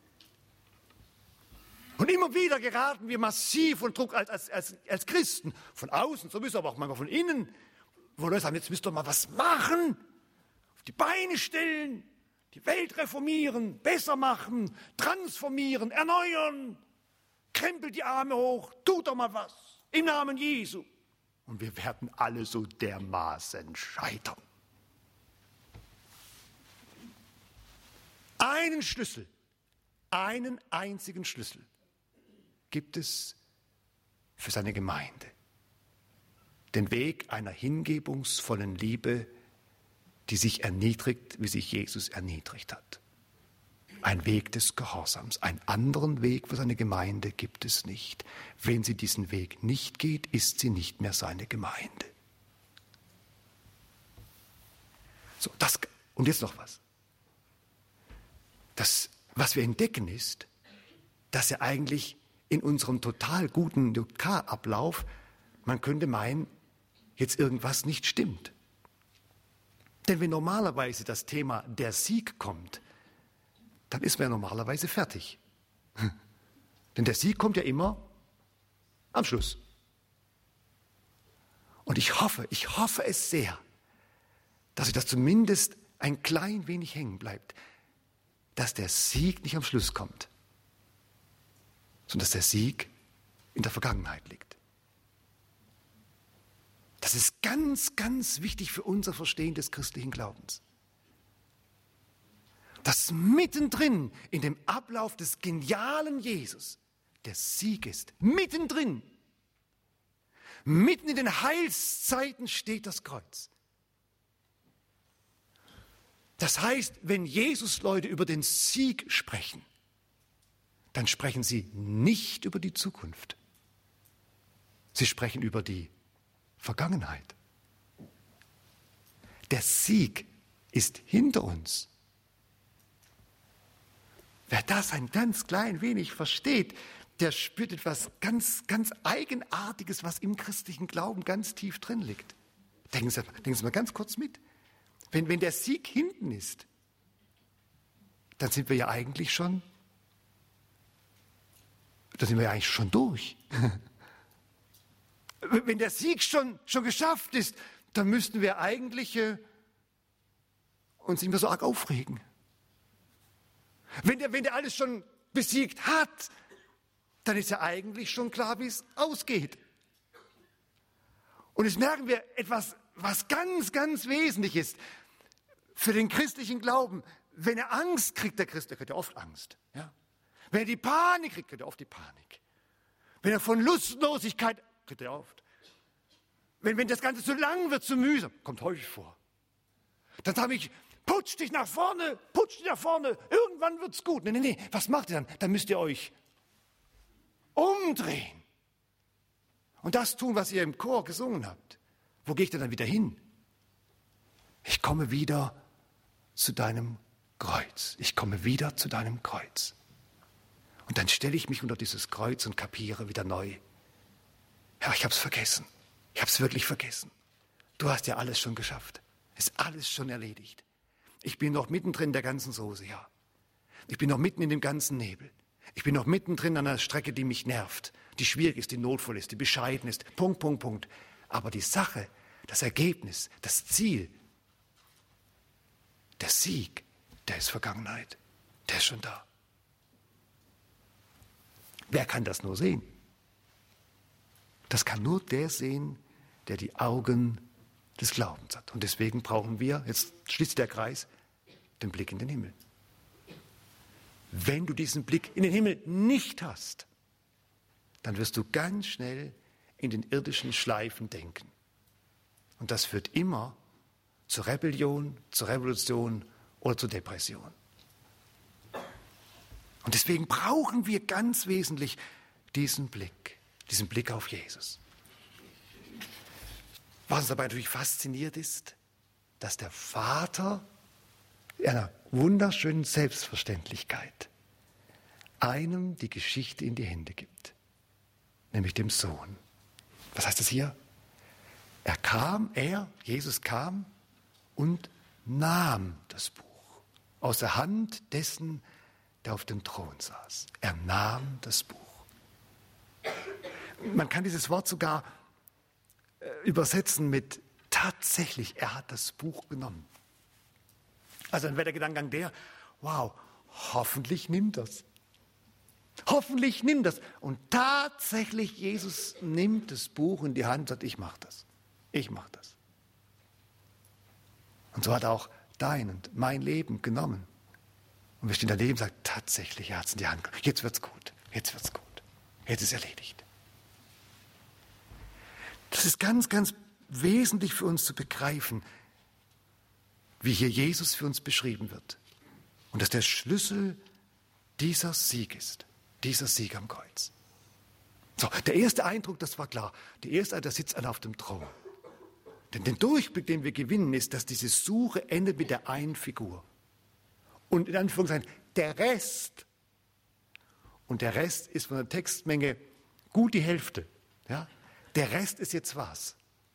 Und immer wieder geraten wir massiv unter Druck als Christen. Von außen, so müssen wir aber auch manchmal von innen, wo Leute sagen, jetzt müsst ihr mal was machen, auf die Beine stellen, die Welt reformieren, besser machen, transformieren, erneuern. Krempelt die Arme hoch, tut doch mal was, im Namen Jesu. Und wir werden alle so dermaßen scheitern. Einen einzigen Schlüssel gibt es für seine Gemeinde. Den Weg einer hingebungsvollen Liebe, die sich erniedrigt, wie sich Jesus erniedrigt hat. Ein Weg des Gehorsams. Einen anderen Weg für seine Gemeinde gibt es nicht. Wenn sie diesen Weg nicht geht, ist sie nicht mehr seine Gemeinde. So, und jetzt noch was. Das, was wir entdecken, ist, dass ja eigentlich in unserem total guten Ablauf, man könnte meinen, jetzt irgendwas nicht stimmt. Denn wenn normalerweise das Thema der Sieg kommt, dann ist man ja normalerweise fertig. Denn der Sieg kommt ja immer am Schluss. Und ich hoffe es sehr, dass das zumindest ein klein wenig hängen bleibt, dass der Sieg nicht am Schluss kommt, sondern dass der Sieg in der Vergangenheit liegt. Das ist ganz, ganz wichtig für unser Verstehen des christlichen Glaubens. Dass mittendrin in dem Ablauf des genialen Jesus der Sieg ist. Mittendrin. Mitten in den Heilszeiten steht das Kreuz. Das heißt, wenn Jesus-Leute über den Sieg sprechen, dann sprechen sie nicht über die Zukunft. Sie sprechen über die Vergangenheit. Der Sieg ist hinter uns. Wer das ein ganz klein wenig versteht, der spürt etwas ganz, ganz Eigenartiges, was im christlichen Glauben ganz tief drin liegt. Denken Sie mal ganz kurz mit. Wenn der Sieg hinten ist, dann sind wir ja eigentlich schon durch. Wenn der Sieg schon geschafft ist, dann müssten wir eigentlich uns nicht mehr so arg aufregen. Wenn der alles schon besiegt hat, dann ist ja eigentlich schon klar, wie es ausgeht. Und jetzt merken wir etwas, was ganz, ganz wesentlich ist für den christlichen Glauben. Wenn er Angst kriegt, der Christ, der kriegt ja oft Angst. Ja? Wenn er die Panik kriegt, kriegt er oft die Panik. Wenn er von Lustlosigkeit, kriegt er oft. Wenn das Ganze zu lang wird, zu mühsam, kommt häufig vor. Dann sage ich, putsch dich nach vorne, irgendwann wird's gut. Nee, was macht ihr dann? Dann müsst ihr euch umdrehen. Und das tun, was ihr im Chor gesungen habt. Wo gehe ich denn dann wieder hin? Ich komme wieder zu deinem Kreuz. Ich komme wieder zu deinem Kreuz. Und dann stelle ich mich unter dieses Kreuz und kapiere wieder neu. Herr, ich habe es vergessen. Ich habe es wirklich vergessen. Du hast ja alles schon geschafft. Ist alles schon erledigt. Ich bin noch mittendrin in der ganzen Soße, ja. Ich bin noch mitten in dem ganzen Nebel. Ich bin noch mittendrin an einer Strecke, die mich nervt, die schwierig ist, die notvoll ist, die bescheiden ist. Punkt. Aber die Sache, das Ergebnis, das Ziel, der Sieg, der ist Vergangenheit. Der ist schon da. Wer kann das nur sehen? Das kann nur der sehen, der die Augen des Glaubens hat. Und deswegen brauchen wir, jetzt schließt der Kreis, den Blick in den Himmel. Wenn du diesen Blick in den Himmel nicht hast, dann wirst du ganz schnell in den irdischen Schleifen denken. Und das führt immer zur Rebellion, zur Revolution oder zur Depression. Und deswegen brauchen wir ganz wesentlich diesen Blick auf Jesus. Was uns dabei natürlich fasziniert ist, dass der Vater in einer wunderschönen Selbstverständlichkeit einem die Geschichte in die Hände gibt, nämlich dem Sohn. Was heißt das hier? Jesus kam und nahm das Buch aus der Hand dessen, der auf dem Thron saß. Er nahm das Buch. Man kann dieses Wort sogar übersetzen mit tatsächlich, er hat das Buch genommen. Also dann wäre der Gedankengang der, wow, hoffentlich nimmt das. Hoffentlich nimmt das. Und tatsächlich, Jesus nimmt das Buch in die Hand und sagt, ich mache das. Ich mache das. Und so hat er auch dein und mein Leben genommen. Und wir stehen daneben und sagen, tatsächlich, er hat es in die Hand genommen. Jetzt wird's gut. Jetzt wird's gut. Jetzt ist erledigt. Das ist ganz, ganz wesentlich für uns zu begreifen, wie hier Jesus für uns beschrieben wird. Und dass der Schlüssel dieser Sieg ist. Dieser Sieg am Kreuz. So, der erste Eindruck, das war klar. Der erste Eindruck, da sitzt einer auf dem Thron. Denn der Durchblick, den wir gewinnen, ist, dass diese Suche endet mit der einen Figur. Und in Anführungszeichen der Rest. Und der Rest ist von der Textmenge gut die Hälfte. Ja? Der Rest ist jetzt was?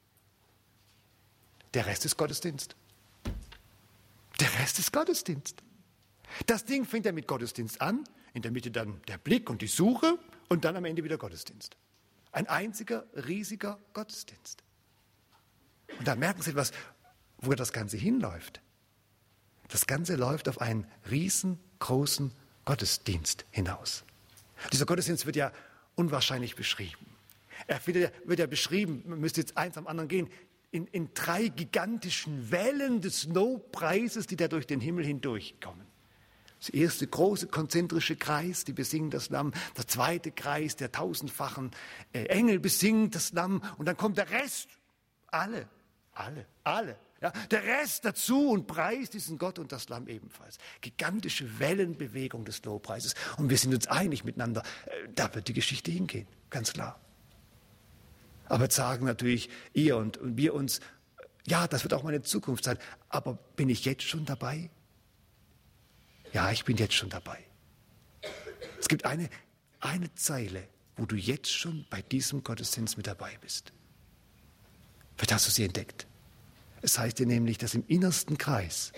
Der Rest ist Gottesdienst. Der Rest ist Gottesdienst. Das Ding fängt ja mit Gottesdienst an, in der Mitte dann der Blick und die Suche und dann am Ende wieder Gottesdienst. Ein einziger, riesiger Gottesdienst. Und da merken Sie etwas, wo das Ganze hinläuft. Das Ganze läuft auf einen riesengroßen Gottesdienst hinaus. Dieser Gottesdienst wird ja unwahrscheinlich beschrieben. Er wird ja beschrieben, man müsste jetzt eins am anderen gehen, in 3 gigantischen Wellen des Lobpreises, die da durch den Himmel hindurchkommen. Das erste große konzentrische Kreis, die besingen das Lamm. Der zweite Kreis, der tausendfachen Engel besingt das Lamm. Und dann kommt der Rest. Alle. Ja, der Rest dazu und preist diesen Gott und das Lamm ebenfalls. Gigantische Wellenbewegung des Lobpreises. Und wir sind uns einig miteinander, da wird die Geschichte hingehen, ganz klar. Aber jetzt sagen natürlich ihr und wir uns, ja, das wird auch meine Zukunft sein. Aber bin ich jetzt schon dabei? Ja, ich bin jetzt schon dabei. Es gibt eine Zeile, wo du jetzt schon bei diesem Gottesdienst mit dabei bist. Vielleicht hast du sie entdeckt. Es heißt dir nämlich, dass im innersten Kreis,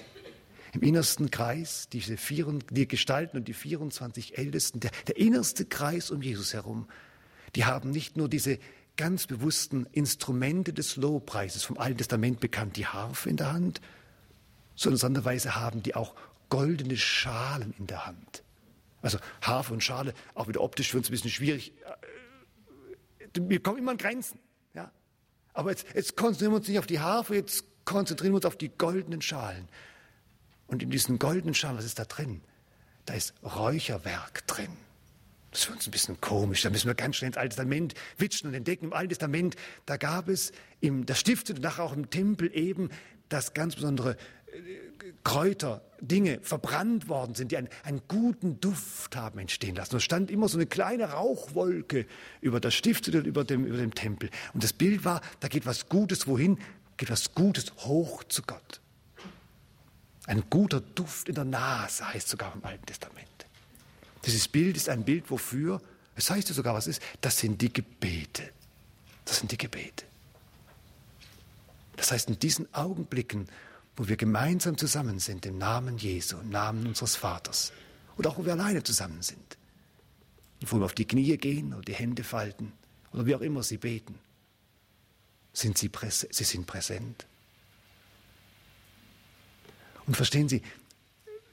die Gestalten und die 24 Ältesten, der innerste Kreis um Jesus herum, die haben nicht nur diese ganz bewussten Instrumente des Lobpreises vom Alten Testament bekannt, die Harfe in der Hand, sondern sonderweise haben die auch goldene Schalen in der Hand. Also Harfe und Schale, auch wieder optisch für uns ein bisschen schwierig. Wir kommen immer an Grenzen. Ja? Aber jetzt konzentrieren wir uns nicht auf die Harfe, jetzt konzentrieren wir uns auf die goldenen Schalen. Und in diesen goldenen Schalen, was ist da drin? Da ist Räucherwerk drin. Das ist für uns ein bisschen komisch. Da müssen wir ganz schnell ins Alte Testament witschen und entdecken. Im Alten Testament, da gab es das Stiftete und nachher auch im Tempel eben, dass ganz besondere Kräuter, Dinge verbrannt worden sind, die einen guten Duft haben entstehen lassen. Und es stand immer so eine kleine Rauchwolke über das Stiftete und über dem Tempel. Und das Bild war, da geht was Gutes wohin? Geht was Gutes hoch zu Gott. Ein guter Duft in der Nase heißt sogar im Alten Testament. Dieses Bild ist ein Bild, wofür, es heißt ja sogar, was ist, das sind die Gebete. Das sind die Gebete. Das heißt, in diesen Augenblicken, wo wir gemeinsam zusammen sind, im Namen Jesu, im Namen unseres Vaters, oder auch wo wir alleine zusammen sind, wo wir auf die Knie gehen oder die Hände falten, oder wie auch immer sie beten, sie sind präsent. Und verstehen Sie,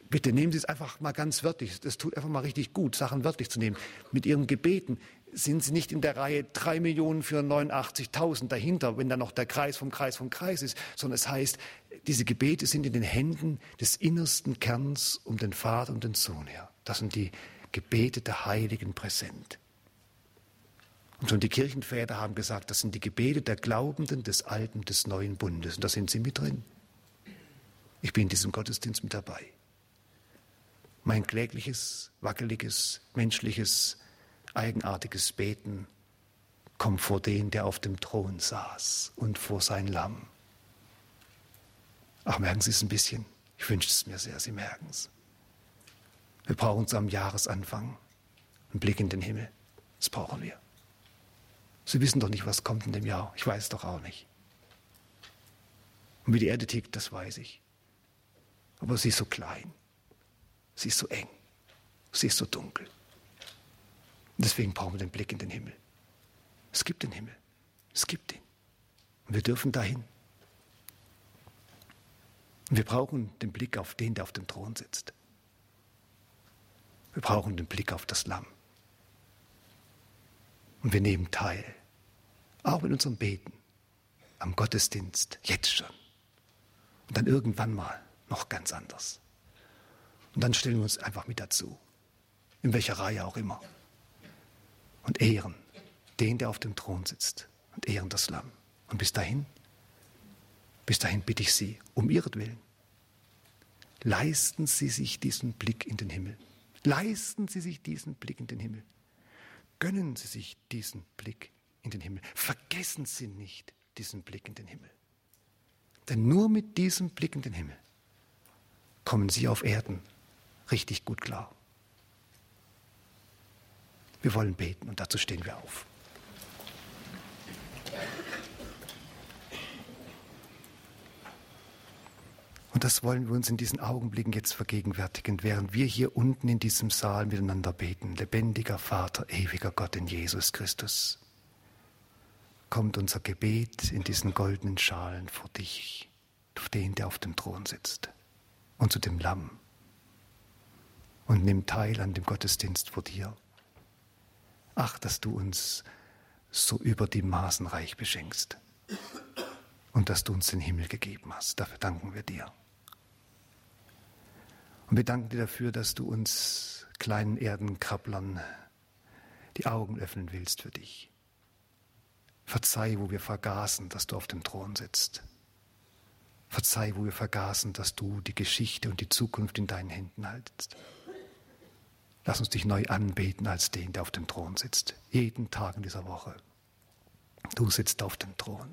Bitte nehmen Sie es einfach mal ganz wörtlich. Das tut einfach mal richtig gut, Sachen wörtlich zu nehmen. Mit Ihren Gebeten sind Sie nicht in der Reihe 3.489.000 dahinter, wenn da noch der Kreis vom Kreis vom Kreis ist, sondern es heißt, diese Gebete sind in den Händen des innersten Kerns um den Vater und den Sohn her. Das sind die Gebete der Heiligen präsent. Und schon die Kirchenväter haben gesagt, das sind die Gebete der Glaubenden des Alten, des Neuen Bundes. Und da sind Sie mit drin. Ich bin in diesem Gottesdienst mit dabei. Mein klägliches, wackeliges, menschliches, eigenartiges Beten kommt vor den, der auf dem Thron saß und vor sein Lamm. Ach, merken Sie es ein bisschen? Ich wünsche es mir sehr, Sie merken es. Wir brauchen so am Jahresanfang einen Blick in den Himmel. Das brauchen wir. Sie wissen doch nicht, was kommt in dem Jahr. Ich weiß es doch auch nicht. Und wie die Erde tickt, das weiß ich. Aber sie ist so klein. Sie ist so eng. Sie ist so dunkel. Und deswegen brauchen wir den Blick in den Himmel. Es gibt den Himmel. Es gibt ihn. Und wir dürfen dahin. Und wir brauchen den Blick auf den, der auf dem Thron sitzt. Wir brauchen den Blick auf das Lamm. Und wir nehmen teil, auch mit unserem Beten, am Gottesdienst, jetzt schon. Und dann irgendwann mal noch ganz anders. Und dann stellen wir uns einfach mit dazu, in welcher Reihe auch immer. Und ehren den, der auf dem Thron sitzt. Und ehren das Lamm. Und bis dahin bitte ich Sie, um Ihretwillen, leisten Sie sich diesen Blick in den Himmel. Leisten Sie sich diesen Blick in den Himmel. Gönnen Sie sich diesen Blick in den Himmel. Vergessen Sie nicht diesen Blick in den Himmel. Denn nur mit diesem Blick in den Himmel kommen Sie auf Erden richtig gut klar. Wir wollen beten und dazu stehen wir auf. Und das wollen wir uns in diesen Augenblicken jetzt vergegenwärtigen, während wir hier unten in diesem Saal miteinander beten. Lebendiger Vater, ewiger Gott in Jesus Christus. Kommt unser Gebet in diesen goldenen Schalen vor dich, auf den, der auf dem Thron sitzt, und zu dem Lamm. Und nimm teil an dem Gottesdienst vor dir. Ach, dass du uns so über die Maßen reich beschenkst und dass du uns den Himmel gegeben hast. Dafür danken wir dir. Und wir danken dir dafür, dass du uns kleinen Erdenkrabblern die Augen öffnen willst für dich. Verzeih, wo wir vergaßen, dass du auf dem Thron sitzt. Verzeih, wo wir vergaßen, dass du die Geschichte und die Zukunft in deinen Händen haltest. Lass uns dich neu anbeten als den, der auf dem Thron sitzt. Jeden Tag in dieser Woche. Du sitzt auf dem Thron.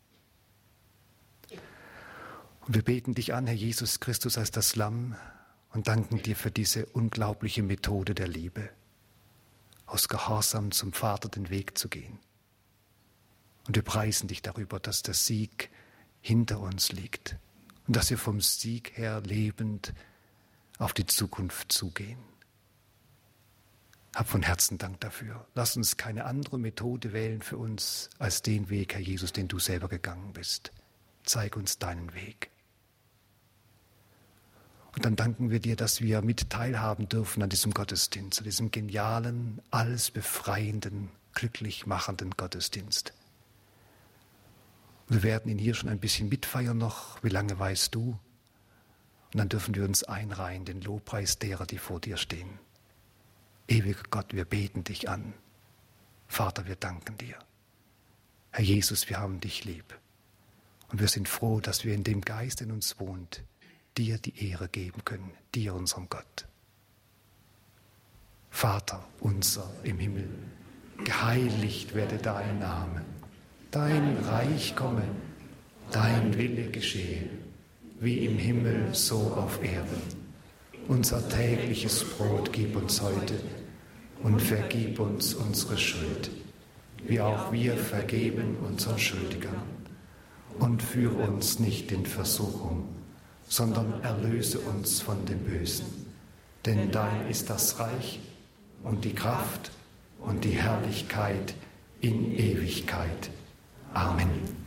Und wir beten dich an, Herr Jesus Christus, als das Lamm und danken dir für diese unglaubliche Methode der Liebe, aus Gehorsam zum Vater den Weg zu gehen. Und wir preisen dich darüber, dass der Sieg hinter uns liegt und dass wir vom Sieg her lebend auf die Zukunft zugehen. Hab von Herzen Dank dafür. Lass uns keine andere Methode wählen für uns als den Weg, Herr Jesus, den du selber gegangen bist. Zeig uns deinen Weg. Und dann danken wir dir, dass wir mit teilhaben dürfen an diesem Gottesdienst, an diesem genialen, alles befreienden, glücklich machenden Gottesdienst. Wir werden ihn hier schon ein bisschen mitfeiern noch. Wie lange weißt du? Und dann dürfen wir uns einreihen, den Lobpreis derer, die vor dir stehen. Ewiger Gott, wir beten dich an. Vater, wir danken dir. Herr Jesus, wir haben dich lieb. Und wir sind froh, dass wir in dem Geist in uns wohnt, dir die Ehre geben können, dir, unserem Gott. Vater unser im Himmel, geheiligt werde dein Name. Dein Reich komme, dein Wille geschehe, wie im Himmel, so auf Erden. Unser tägliches Brot gib uns heute und vergib uns unsere Schuld, wie auch wir vergeben unseren Schuldigern. Und führe uns nicht in Versuchung, sondern erlöse uns von dem Bösen. Denn dein ist das Reich und die Kraft und die Herrlichkeit in Ewigkeit. Amen.